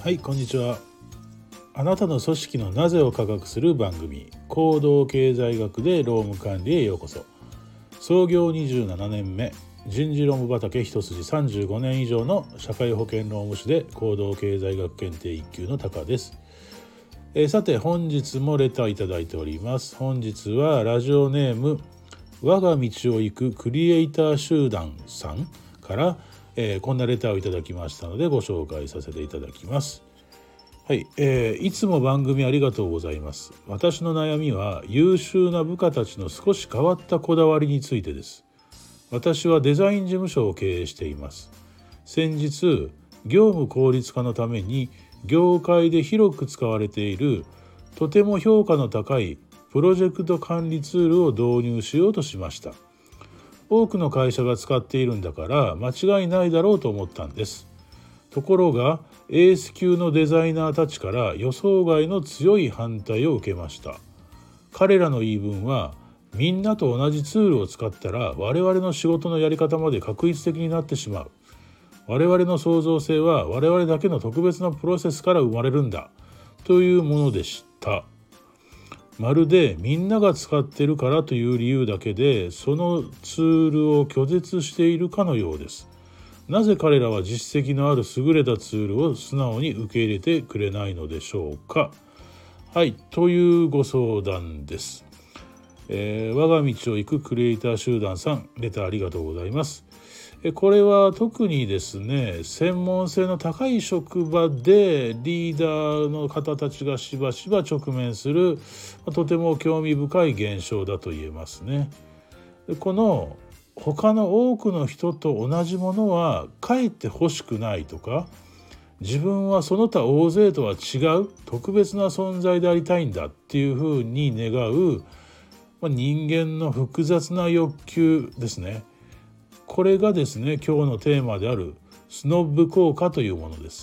はい、こんにちは。あなたの組織のなぜを科学する番組、行動経済学で労務管理へようこそ。創業27年目、人事労務畑一筋35年以上の社会保険労務士で行動経済学検定1級のタカです。さて本日もレターいただいております。本日はラジオネーム我が道を行くクリエイター集団さんから、こんなレターをいただきましたのでご紹介させていただきます。はい、いつも番組ありがとうございます。私の悩みは優秀な部下たちの少し変わったこだわりについてです。私はデザイン事務所を経営しています。先日業務効率化のために業界で広く使われているとても評価の高いプロジェクト管理ツールを導入しようとしました。多くの会社が使っているんだから間違いないだろうと思ったんです。ところがエース級のデザイナーたちから予想外の強い反対を受けました。彼らの言い分は、みんなと同じツールを使ったら我々の仕事のやり方まで画一的になってしまう。我々の創造性は我々だけの特別なプロセスから生まれるんだというものでした。まるでみんなが使ってるからという理由だけでそのツールを拒絶しているかのようです。なぜ彼らは実績のある優れたツールを素直に受け入れてくれないのでしょうか。はい、というご相談です。我が道を行くクリエイター集団さん、レターありがとうございます。これは特にですね、専門性の高い職場でリーダーの方たちがしばしば直面するとても興味深い現象だと言えますね。この他の多くの人と同じものはかえって欲しくないとか、自分はその他大勢とは違う特別な存在でありたいんだっていうふうに願う、人間の複雑な欲求ですね。これがですね、今日のテーマであるスノブ効果というものです。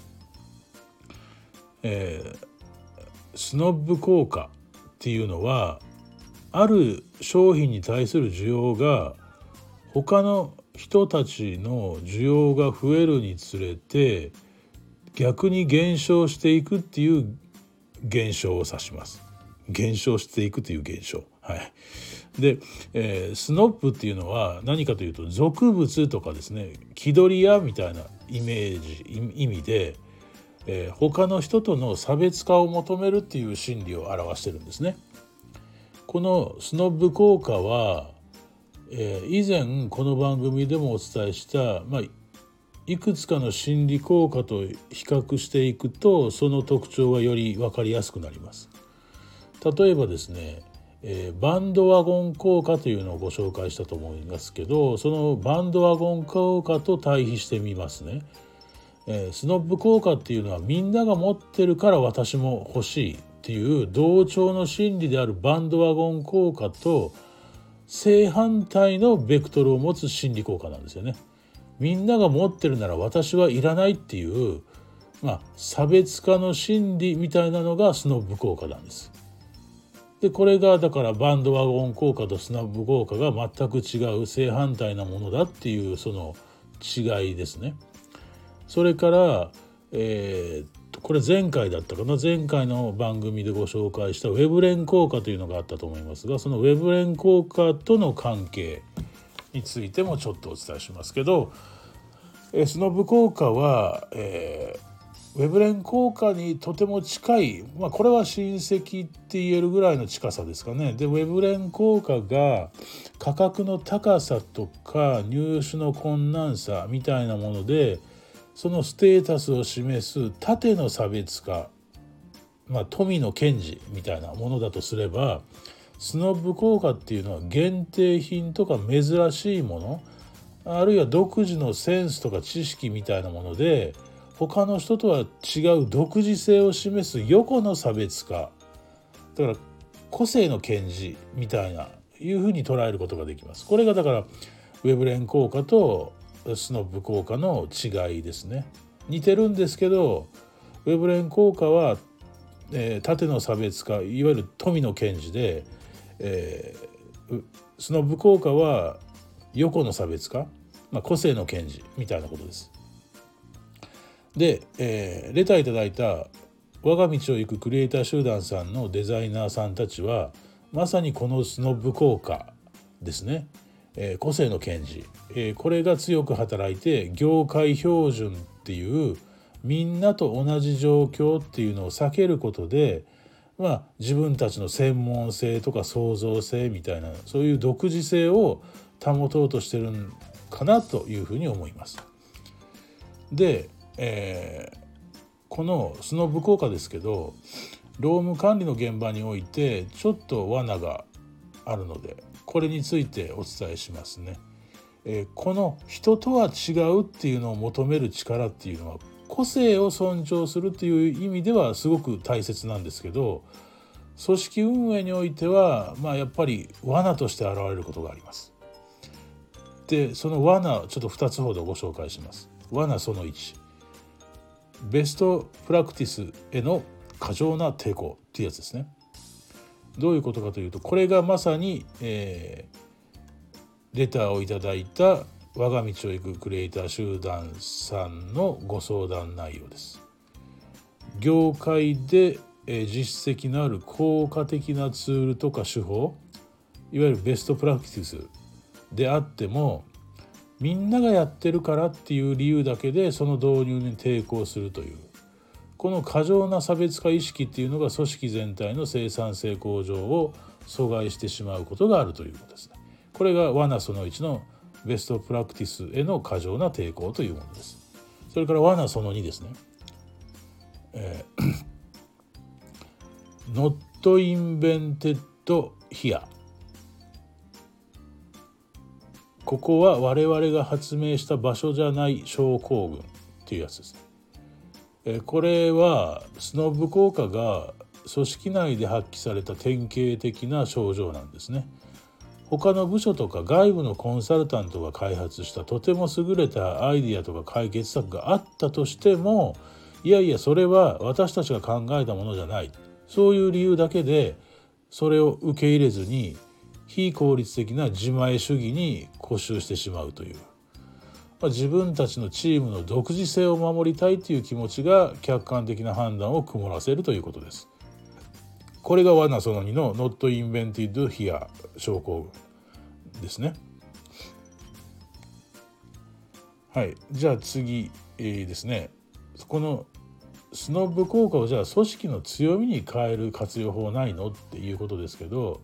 スノブ効果っていうのは、ある商品に対する需要が他の人たちの需要が増えるにつれて逆に減少していくっていう現象を指します。減少していくという現象。はい。で、スノップっていうのは何かというと俗物とかですね、気取り屋みたいなイメージ意味で、他の人との差別化を求めるっていう心理を表してるんですね。このスノブ効果は、以前この番組でもお伝えした、いくつかの心理効果と比較していくとその特徴がより分かりやすくなります。例えばですね、バンドワゴン効果というのをご紹介したと思いますけど、そのバンドワゴン効果と対比してみますね。スノッブ効果っていうのはみんなが持ってるから私も欲しいっていう同調の心理であるバンドワゴン効果と正反対のベクトルを持つ心理効果なんですよね。みんなが持ってるなら私はいらないっていう、差別化の心理みたいなのがスノブ効果なんです。でこれがだからバンドワゴン効果とスノブ効果が全く違う正反対なものだっていうその違いですね。それから、これ前回だったかな、前回の番組でご紹介したウェブ連効果というのがあったと思いますが、そのウェブ連効果との関係についてもちょっとお伝えしますけど、スノブ効果は、ウェブ連効果にとても近い、これは親戚って言えるぐらいの近さですかね。でウェブ連効果が価格の高さとか入手の困難さみたいなものでそのステータスを示す縦の差別化、富の顕示みたいなものだとすれば、スノブ効果っていうのは限定品とか珍しいもの、あるいは独自のセンスとか知識みたいなもので他の人とは違う独自性を示す横の差別化だから、個性の顕示みたいないうふうに捉えることができます。これがだからウェブ連効果とスノブ効果の違いですね。似てるんですけど、ウェブ連効果は、縦の差別化、いわゆる富の顕示で、スノブ効果は横の差別化、個性の顕示みたいなことです。 で、レターいただいた我が道を行くクリエイター集団さんのデザイナーさんたちはまさにこのスノブ効果ですね、個性の堅持、これが強く働いて業界標準っていうみんなと同じ状況っていうのを避けることで、自分たちの専門性とか創造性みたいなそういう独自性を保とうとしてるんかなというふうに思います。で、このスノブ効果ですけど、労務管理の現場においてちょっと罠があるのでこれについてお伝えしますね。この人とは違うっていうのを求める力っていうのは個性を尊重するっていう意味ではすごく大切なんですけど、組織運営においてはやっぱり罠として現れることがあります。でその罠ちょっと2つほどご紹介します。罠その1、ベストプラクティスへの過剰な抵抗っていうやつですね。どういうことかというと、これがまさに、レターをいただいた我が道を行くクリエイター集団さんのご相談内容です。業界で、実績のある効果的なツールとか手法、いわゆるベストプラクティスであってもみんながやってるからっていう理由だけでその導入に抵抗するという、この過剰な差別化意識っていうのが組織全体の生産性向上を阻害してしまうことがあるということですね。これが罠その1のベストプラクティスへの過剰な抵抗というものです。それから罠その2ですね、Not invented here、ここは我々が発明した場所じゃない症候群っていうやつですね。これはスノブ効果が組織内で発揮された典型的な症状なんですね。他の部署とか外部のコンサルタントが開発したとても優れたアイディアとか解決策があったとしても、いやいやそれは私たちが考えたものじゃない、そういう理由だけでそれを受け入れずに非効率的な自前主義に固執してしまうという、自分たちのチームの独自性を守りたいという気持ちが客観的な判断を曇らせるということです。これが罠その2の Not invented here 症候群ですね。はい、じゃあ次、ですね、このスノブ効果をじゃあ組織の強みに変える活用法ないのっていうことですけど、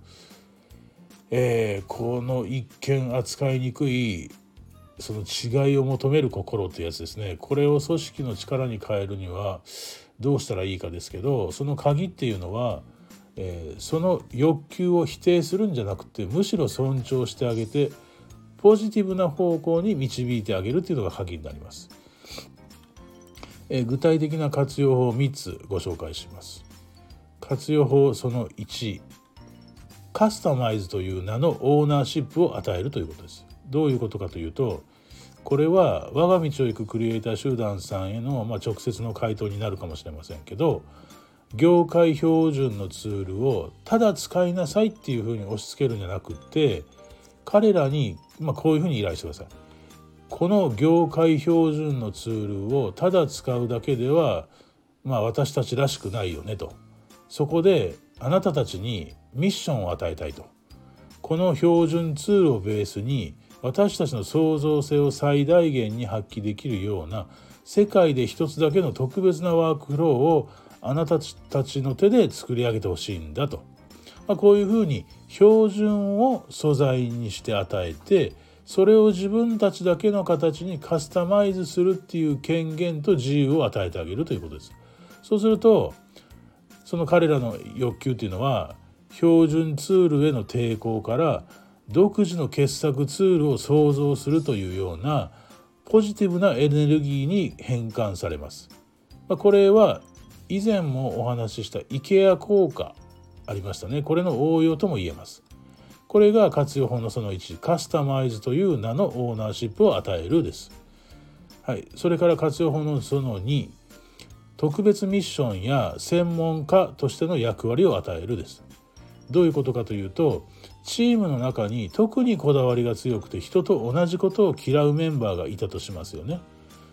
この一見扱いにくいその違いを求める心ってやつですね。これを組織の力に変えるにはどうしたらいいかですけど、その鍵っていうのは、その欲求を否定するんじゃなくてむしろ尊重してあげてポジティブな方向に導いてあげるっていうのが鍵になります。具体的な活用法を3つご紹介します。活用法その1、カスタマイズという名のオーナーシップを与えるということです。どういうことかというと、これは我が道を行くクリエイター集団さんへの、直接の回答になるかもしれませんけど、業界標準のツールをただ使いなさいっていうふうに押し付けるんじゃなくて、彼らに、こういうふうに依頼してください。この業界標準のツールをただ使うだけでは、私たちらしくないよねと。そこであなたたちにミッションを与えたいと。この標準ツールをベースに私たちの創造性を最大限に発揮できるような世界で一つだけの特別なワークフローをあなたたちの手で作り上げてほしいんだと。こういうふうに標準を素材にして与えて、それを自分たちだけの形にカスタマイズするっていう権限と自由を与えてあげるということです。そうするとその彼らの欲求というのは標準ツールへの抵抗から独自の傑作ツールを創造するというようなポジティブなエネルギーに変換されます。これは以前もお話しした IKEA 効果ありましたね。これの応用とも言えます。これが活用法のその1、カスタマイズという名のオーナーシップを与えるです。はい、それから活用法のその2、特別ミッションや専門家としての役割を与えるです。どういうことかというと、チームの中に特にこだわりが強くて人と同じことを嫌うメンバーがいたとしますよね。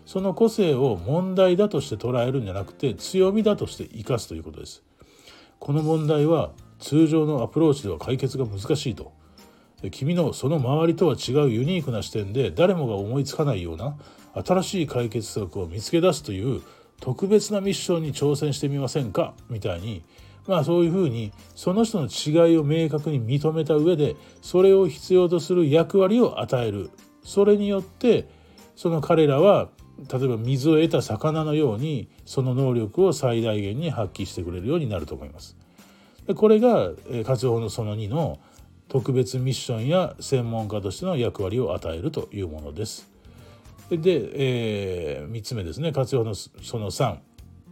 その個性を問題だとして捉えるんじゃなくて強みだとして生かすということです。この問題は通常のアプローチでは解決が難しいと。君のその周りとは違うユニークな視点で誰もが思いつかないような新しい解決策を見つけ出すという特別なミッションに挑戦してみませんかみたいに、そういうふうにその人の違いを明確に認めた上でそれを必要とする役割を与える。それによってその彼らは例えば水を得た魚のようにその能力を最大限に発揮してくれるようになると思います。これが活用法のその2の特別ミッションや専門家としての役割を与えるというものです。で、3つ目ですね、活用法のその3、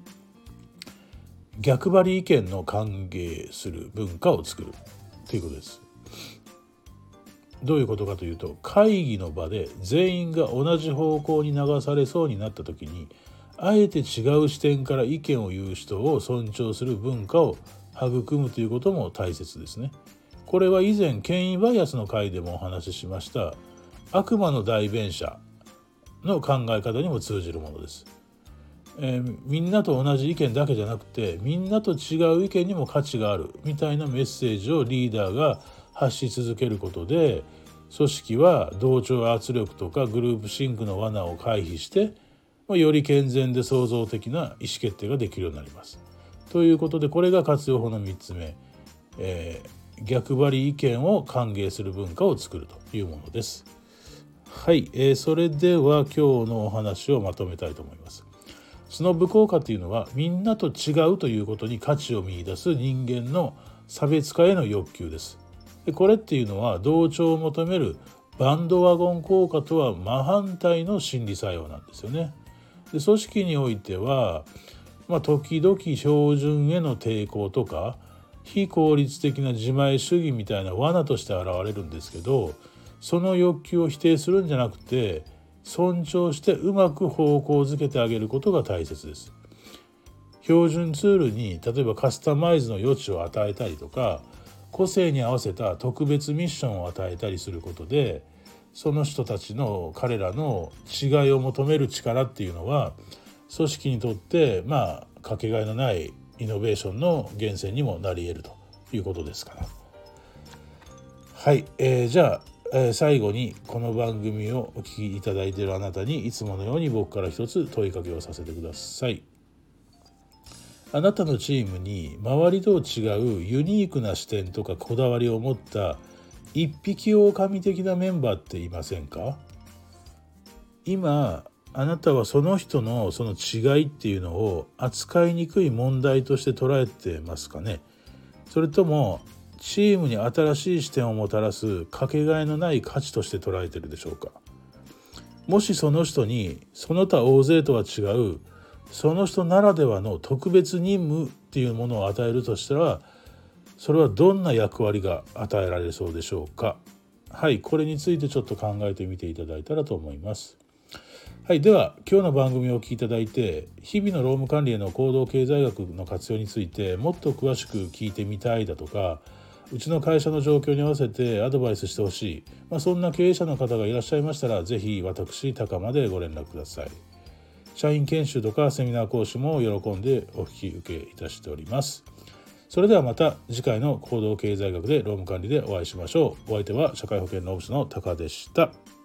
逆張り意見の歓迎する文化を作るということです。どういうことかというと、会議の場で全員が同じ方向に流されそうになった時にあえて違う視点から意見を言う人を尊重する文化を育むということも大切ですね。これは以前権威バイアスの回でもお話ししました悪魔の代弁者の考え方にも通じるものです。みんなと同じ意見だけじゃなくてみんなと違う意見にも価値があるみたいなメッセージをリーダーが発し続けることで組織は同調圧力とかグループシンクの罠を回避してより健全で創造的な意思決定ができるようになります。ということでこれが活用法の3つ目、逆張り意見を歓迎する文化を作るというものです。はい、それでは今日のお話をまとめたいと思います。スノブ効果というのはみんなと違うということに価値を見出す人間の差別化への欲求です。これっていうのは同調を求めるバンドワゴン効果とは真反対の心理作用なんですよね。で組織においては、時々標準への抵抗とか非効率的な自前主義みたいな罠として現れるんですけど、その欲求を否定するんじゃなくて尊重してうまく方向づけてあげることが大切です。標準ツールに例えばカスタマイズの余地を与えたりとか個性に合わせた特別ミッションを与えたりすることでその人たちの彼らの違いを求める力っていうのは組織にとってかけがえのないイノベーションの源泉にもなり得るということですから。はい、じゃあ、最後にこの番組をお聞きいただいているあなたにいつものように僕から一つ問いかけをさせてください。あなたのチームに周りと違うユニークな視点とかこだわりを持った一匹狼的なメンバーっていませんか？今あなたはその人のその違いっていうのを扱いにくい問題として捉えてますかね？それともチームに新しい視点をもたらすかけがえのない価値として捉えているでしょうか？もしその人にその他大勢とは違うその人ならではの特別任務っていうものを与えるとしたらそれはどんな役割が与えられそうでしょうか？はい、これについてちょっと考えてみていただいたらと思います。はい、では今日の番組をお聞きいただいて日々の労務管理への行動経済学の活用についてもっと詳しく聞いてみたいだとかうちの会社の状況に合わせてアドバイスしてほしい、そんな経営者の方がいらっしゃいましたらぜひ私高までご連絡ください。社員研修とかセミナー講師も喜んでお引き受けいたしております。それではまた次回の行動経済学で労務管理でお会いしましょう。お相手は社会保険労務士の高でした。